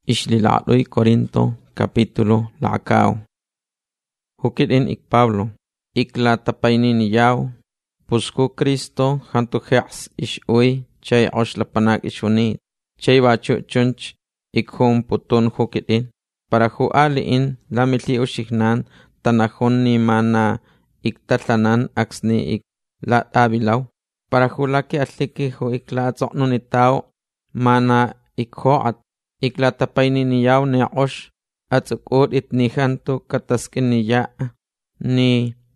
Ixlilaɗoy Corinto capítulo lacao. Hukidin ik Pablo. Ikla tapayniniyaw. Pusku Cristo hantu jeas ixuy chay oxlapanak ixunit. Chay bachuchunch ikhum putun hukidin. Para hualiin lamili uxignan tanahun ni mana iktatlanan aksni ik latabilaw. Para hulaki atliki hu ikla atzoknunitaw mana ikhoat. Ikla tapayniniyaw ni ox atzukut itnihantu kataskiniya ni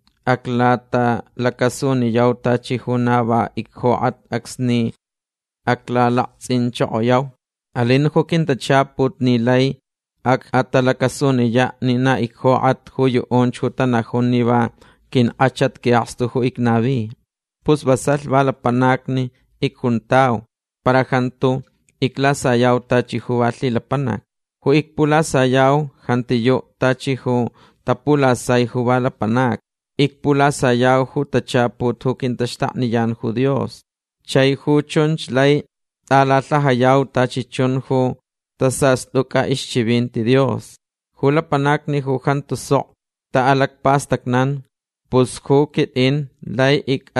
aklata lakasuniyaw tachihunaba ikhoat aksni akla laksinchoyaw. Alin hukintachaput nilay ak atalakasuniya ni na ikhoat huyuon chutanahun niba kin achat kiastuhu iknabi. Pus basal balapanakni ikuntaw para hantu iklasayaw tachihu atlilapanak. Hu ikpulasayaw hantiyo tachihu tapulasayhu balapanak. Ikpulasayaw hu tachaput hu kintashtakniyan hu Dios. Chay hu chunchlay talatlahayaw tachichun hu tasasluka ischibinti Dios. Hu lapanakni hu hantusok taalakpastaknan. Pus hu kitin lay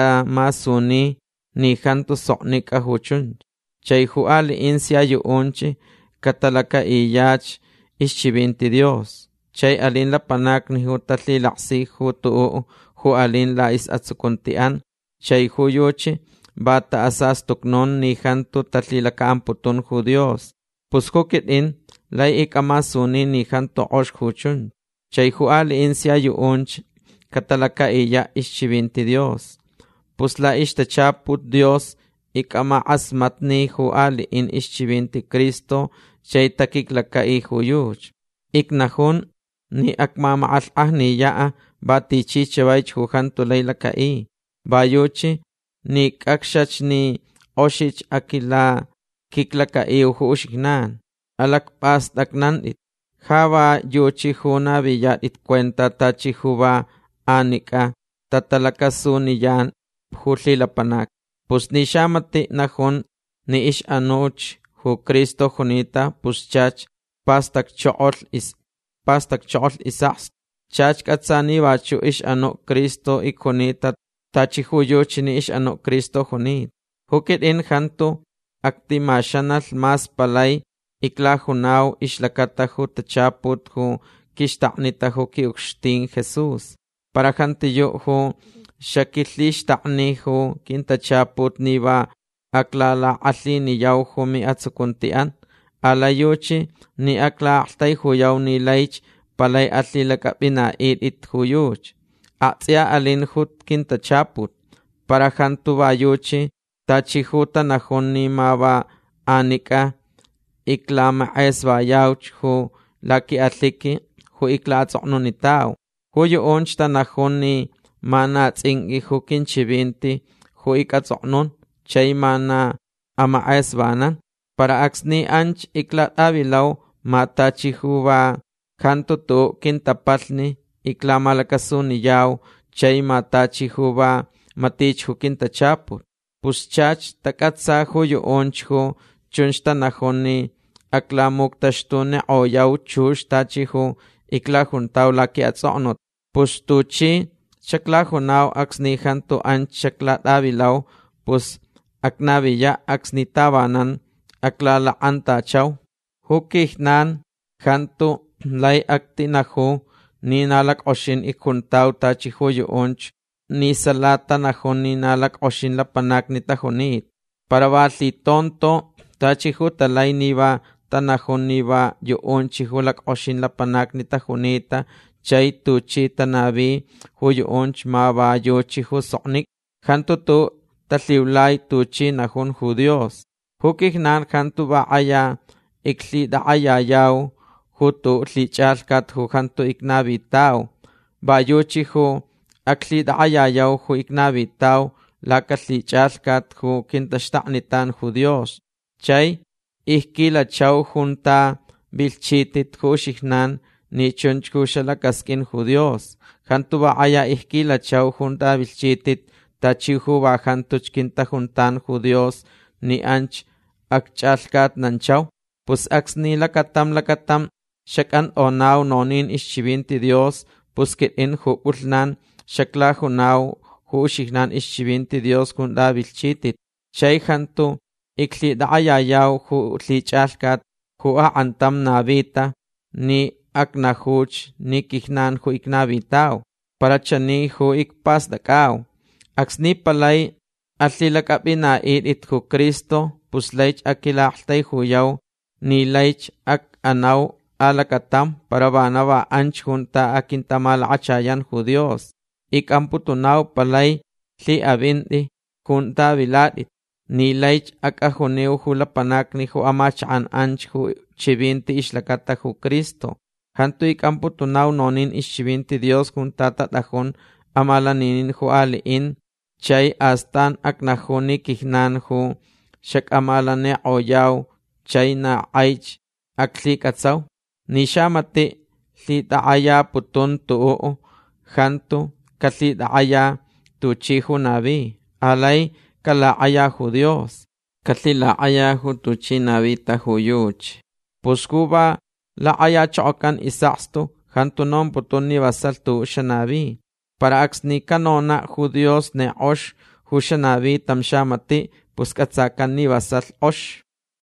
masuni ni hantusoknik ahuchunch. Chay hu aliin siya yuunchi katalaka iyach ischibinti Dios. Chay alin lapanak ni hu tatlilaksi hu tuu hu alin la is atsukuntian. Chay hu yuchi bata asas tuknon ni hantu tatlilaka putun hu Dios. Pus hu kitin lay ikamasuni ni hantu osh huchun. Chay hu aliin siya yuunchi katalaka iya ischibinti Dios. Pus la ishtachaput Dios ikama asmatni hu aliin ischibinti Cristo chay takiklaka ihuyuch. Iknahun ni akmamaal'ah niyaa batichi chawaych hu hantu laylaka bayuchi ni kakshach ni oshich akila kiklaka hu ushignan. Alakpastaknan it. Haba yuchi huna biyat it cuenta tachi huba anika tatalakasuniyan hulilapanak. Pus ni shamati nahun ni ish anuch hu Cristo junita pus chach pastak chool isas. Chach katsani bachu ish anu Cristo ikunita tachi huyuchi ni ish anu Cristo junit. Hukit in hantu aktimashanal mas palay ikla hunaw ishlakata hu tachaput hu kishtaknita hu kiukstin Jesus. Para hantiyo hu shakitlish takni hu kintachaput niba aklala aliniyaw hu mi atsukuntian. Alayuchi ni akla altay huyaw ni laych palay atlilakapina it huyuch. Atsya alin hut kintachaput. Para hantu bayuchi tachihuta nahon ni maba anika ikla maes bayawch hu laki atliki hu ikla atzoknunitaw. Huyo onch tanahon ni mana tsingi hu kinchibinti hu ikatzoknun chay mana amaes banan. Para aksni anch ikla abilaw matachi huba kanto tu kintapalni ikla malakasuniyaw chay matachi huba matich hu kintachaput. Pus chach takatsa huyo onch hu chunch tanahoni akla muktashtune oyaw chush tachi hu ikla juntaw laki atzoknot. Pus tuchi chakla hunaw aksni hantu anch chakla abilaw pus aknabiya aksni tabanan akla laanta chaw. Hukihnan hantu lay aktinahu ni nalak oshin ikuntaw tachi huyo onch ni salata nahon ni nalak oshin lapanak ni tahunit. Para bali tonto tachi hu talay niba tanahon niba yuunchi hulak oshin lapanak ni tahunita chay tuchi tanabi huyo onch maba yuchi hu soknik. Hantu tu tatliwlay tuchi nahon hu Dios. Hukihnan hantu baaya ikli daayayaw hu tu tlichalkat hu hantu iknabitaw. Bayuchi hu akli daayayaw hu iknabitaw laka tlichalkat hu kintashtaknitan hu Dios. Chay ihkila chaw junta bilchitit hu shihnan ni chunch hu shalakaskin hu Dios. Hantu baaya ihkila chaw junta bilchitit tachi hu bajantuch kinta juntan hu Dios ni anch akchalkat nanchaw. pues axni lakatam, shakan onaw nonin ischibinti Dios, pues que en juulnan, shakla junaw, juushignan ischibinti Dios kun davilchitit, chay hantu, ikli daayayaw juutlichalkat, jua antam navita, ni aknahuch, ni kihnan ju iknavitaw, para chani ju ikpas dakaw. Axni palay, atlilakapina it ju Cristo, pues laich akilahtay huyaw, ni laich ak anaw alakatam, para banaba anch junta akintamalachayan ju Dios. Ikamputunaw palay, li abindi, junta biladit, ni laich ak ahuniw hulapanak ni ju amachaan anch ju chibinti islakata ju Cristo. Hantu ikamputunaw nonin ischibinti Dios junta tatahon amalaninin ju aliin, chay astan aknahuni kihnan ju shakamaalane oyaw chay na aich aklikatsaw. Ni shamati tlitaaya putun tu'o hantu katlitaaya tuchi ju nabi. Alay kalaaya ju Dios. Katlilaaya ju tuchi nabita ju yuch. Puskuba laaya chokan isakstu hantu non putun ni basal tu shanabi. Para axni kanona ju Dios ne osh ju shanabi tam shamati puskatsakan ni basal osh.